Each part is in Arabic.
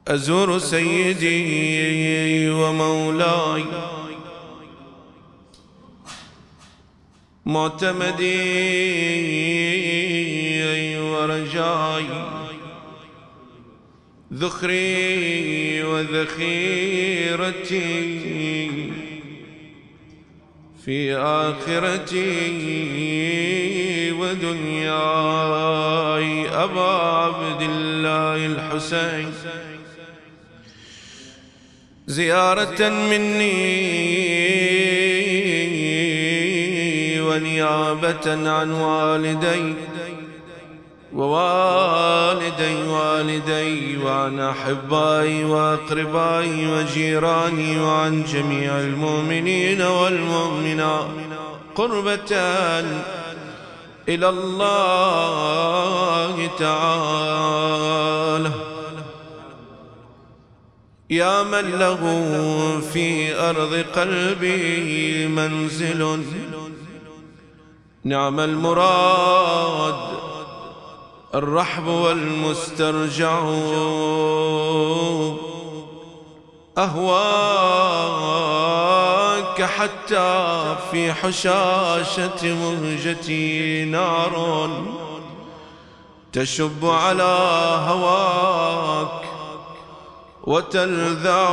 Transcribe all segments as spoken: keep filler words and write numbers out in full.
أزور سيدي ومولاي معتمدي ورجاي، ذخري وذخيرتي في آخرتي ودنياي، أبا عبد الله الحسين. زيارة مني ونيابة عن والدي ووالدي والدي وعن أحبائي وأقربائي وجيراني وعن جميع المؤمنين والمؤمنات، قربة إلى الله تعالى. يا من له في أرض قلبي منزل، نعم المراد الرحب والمسترجع، أهواك حتى في حشاشة مهجتي نار تشب على هواك وتلذع،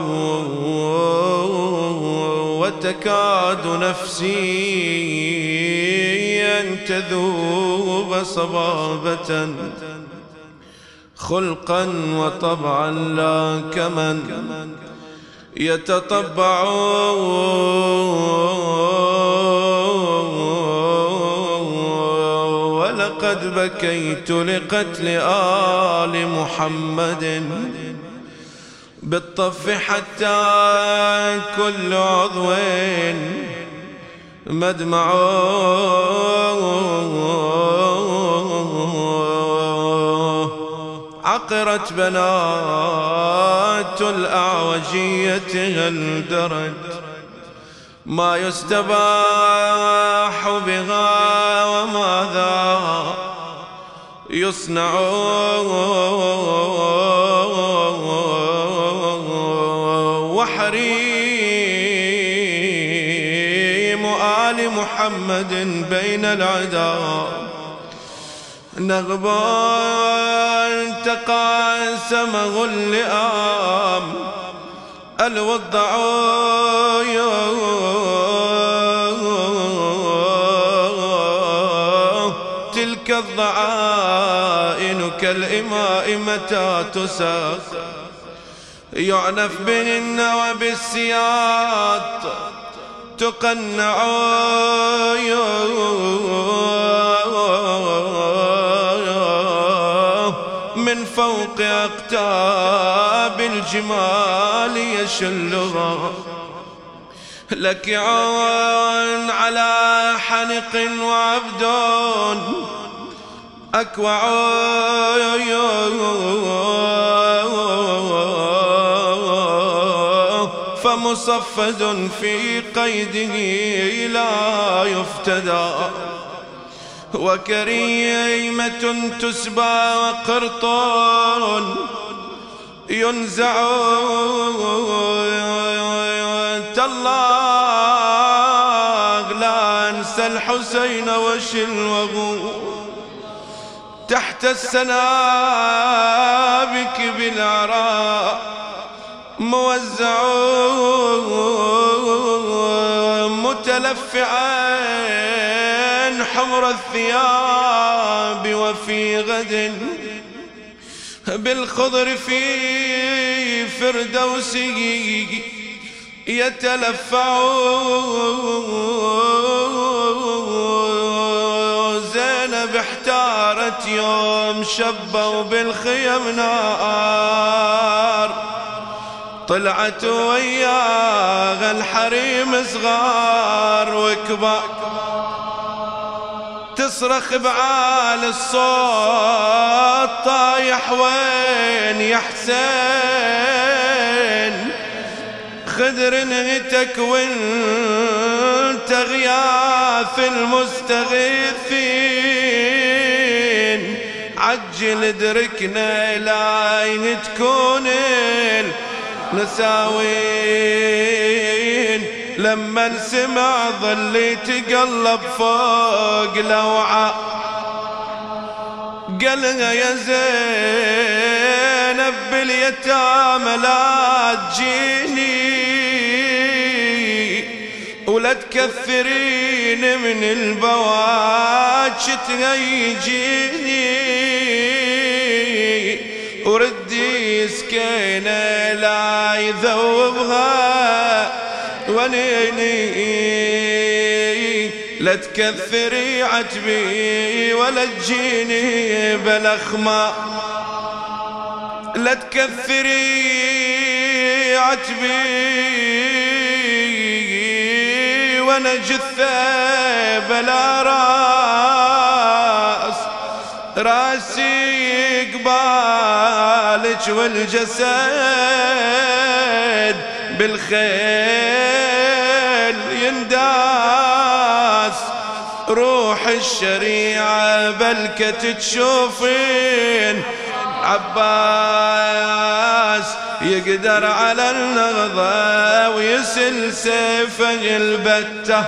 وتكاد نفسي أن تذوب صبابة، خلقا وطبعا لا كمن يتطبع، ولقد بكيت لقتل آل محمد بالطف، حتى كل عضو مدمع، عقرت بنات الأعوجية هل درت ما يستباح بها، وماذا يصنع وحريم آل محمد بين العداء، نغبا تقاسمه اللئام، الوضع تلك الضعائن كالإماء متى تساق، يعنف بهن وبالسياط تقنع، من فوق أقتاب الجمال يشلها، لك عون على حنق وعبد أكوع، فمصفد في قيده لا يفتدى، وكريمة تسبى وقرطان ينزع، تالله لا أنسى الحسين وشلوه تحت السنابك بالعراء موزع، متلفعا حمر الثياب، وفي غد بالخضر في فردوسه يتلفع، زينب احتارت يوم شبوا بالخيم نار، طلعت وياها الحريم صغار وكبار، تصرخ بعال الصوت طايح وين يا حسين، خدر نهتك وانت غياث المستغيثين، عجل ادركنا لا تكون النساوين. لما سمع ظل يتقلب فوق لوعة قالها يا زينب باليتامى لا تجيني ولا تكثرين من البواج تهيجيني وردي سكينة لا يذوبها ونيني لا تكثري عتبي ولا تجيني بلخمة لا تكثري عتبي وانا جثة بلا راس راسي قبالك والجسد بالخيل ينداس روح الشريعة بلكة تشوفين عباس يقدر على النغضة ويسل سيفه البتة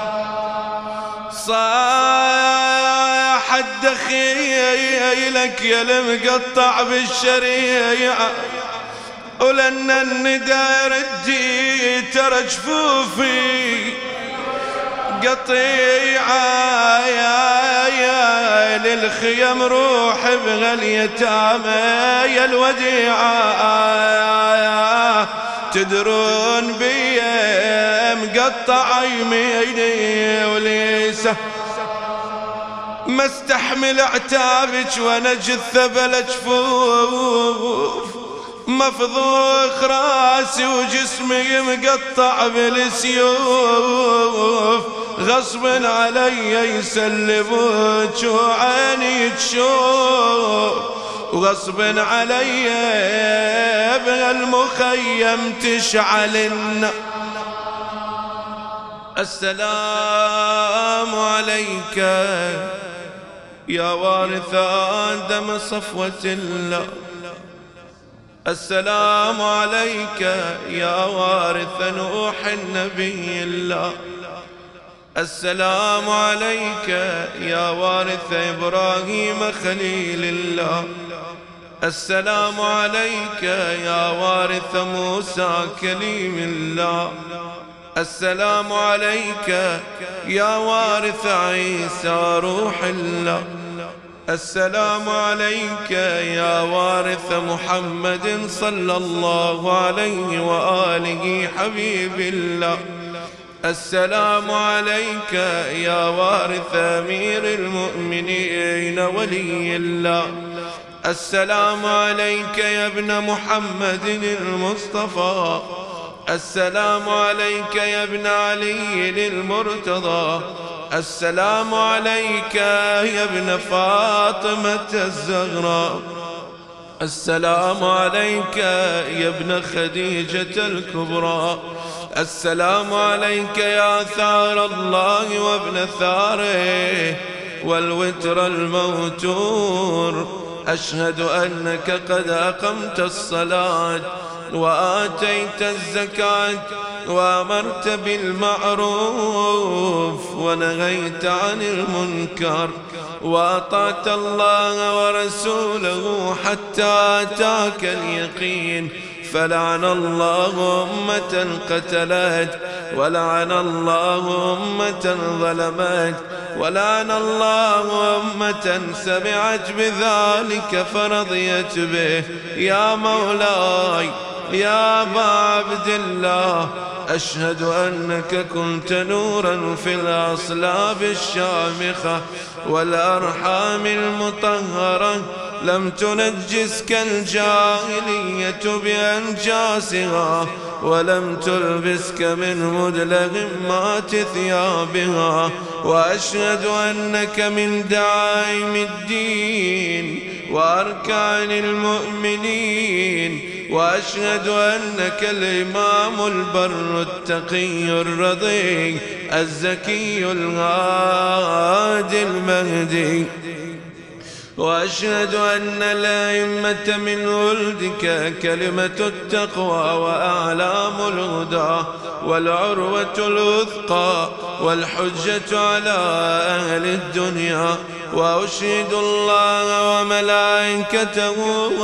صاح الدخيلك يا المقطع بالشريعة ولن الندى ردي ترى جفوفي قطيعة يا يا للخيم روح بغاليتامى يا الوديعة تدرون بي مقطع يميني وليسه ما استحمل عتابك وانا جثة بلا جفوف مفضوخ راسي وجسمي مقطع بالسيوف غصب علي يسلبوك وعيني تشوف وغصب علي بهالمخيم تشعلن. السلام عليك يا وارث آدم صفوة الله. السلام عليك يا وارث نوح النبي الله. السلام عليك يا وارث إبراهيم خليل الله. السلام عليك يا وارث موسى كليم الله. السلام عليك يا وارث عيسى روح الله. السلام عليك يا وارث محمد صلى الله عليه وآله حبيب الله. السلام عليك يا وارث أمير المؤمنين ولي الله. السلام عليك يا ابن محمد المصطفى. السلام عليك يا ابن علي المرتضى. السلام عليك يا ابن فاطمة الزهراء. السلام عليك يا ابن خديجة الكبرى. السلام عليك يا ثار الله وابن ثاره والوتر الموتور. أشهد أنك قد أقمت الصلاة وآتيت الزكاة وأمرت بالمعروف ونهيت عن المنكر وأطعت الله ورسوله حتى أتاك اليقين. فلعن الله أمة قتلت ولعن الله أمة ظلمت ولعن الله أمة سمعت بذلك فرضيت به. يا مولاي يا أبا عبد الله أشهد أنك كنت نورا في الأصلاب الشامخة والأرحام المطهرة لم تنجسك الجاهلية بأنجاسها ولم تلبسك من مدلغمات ثيابها. وأشهد أنك من دعائم الدين وأركان المؤمنين. وأشهد أنك الإمام البر التقي الرضي الزكي الهادي المهدي. وأشهد أن الأئمة من ولدك كلمة التقوى وأعلام الهدى والعروة الوثقى والحجة على أهل الدنيا. وأشهد الله وملائكته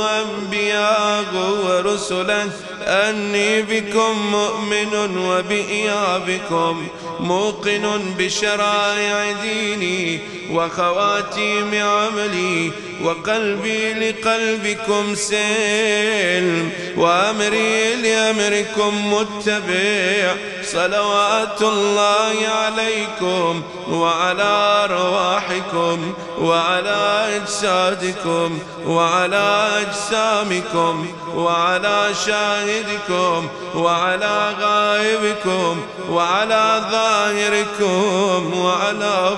وأنبياءه ورسله أني بكم مؤمن وبإيابكم موقن بشرائع ديني وخواتيم عملي، وقلبي لقلبكم سلم وأمري لأمركم متبع. صلوات الله عليكم وعلى أرواحكم وعلى أجسادكم وعلى أجسامكم وعلى شاهدكم وعلى غائبكم وعلى ظاهركم وعلى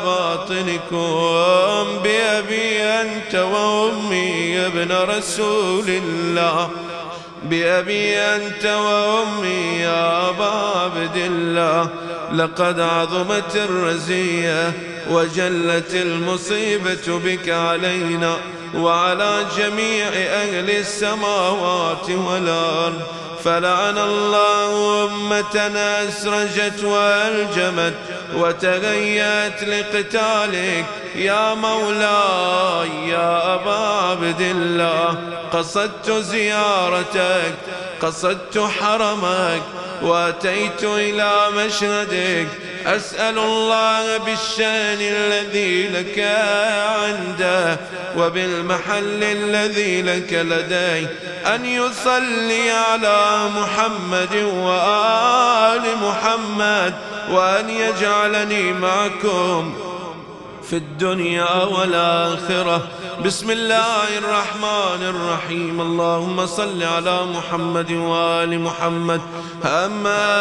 باطنكم، بأبي أنت وأمي يا ابن رسول الله، بأبي أنت وأمي يا أبا عبد الله. لقد عظمت الرزية وجلت المصيبة بك علينا وعلى جميع أهل السماوات والأرض، فلعن الله أمتنا أسرجت وألجمت وتغيت لقتالك يا مولاي يا أبا عبد الله. قصدت زيارتك، قصدت حرمك، وأتيت إلى مشهدك، أسأل الله بالشأن الذي لك عنده وبالمحل الذي لك لدي أن يصلي على محمد وآل محمد، وأن يجعلني معكم في الدنيا والآخرة. بسم الله الرحمن الرحيم. اللهم صل على محمد وآل محمد. أما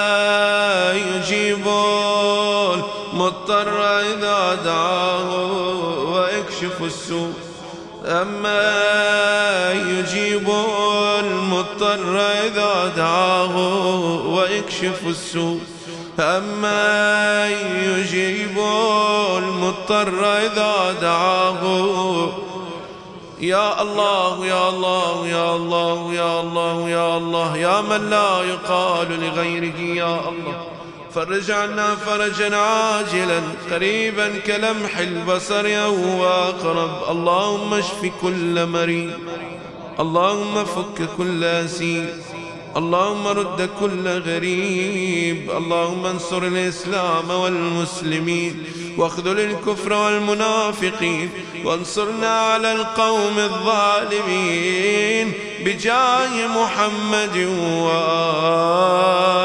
يجيب المضطر إذا دعاه ويكشف السوء، أما يجيب المضطر إذا دعاه ويكشف السوء، أما يجيب المضطر إذا دعاه. يا الله يا الله يا الله يا الله يا الله يا من لا يقال لغيره يا الله، فرج عنا فرجا عاجلا قريبا كلمح البصر أو أقرب. اللهم اشف كل مريض، اللهم فك كل أسير، اللهم رد كل غريب، اللهم انصر الإسلام والمسلمين واخذل الكفر والمنافقين، وانصرنا على القوم الظالمين بجاه محمد وآله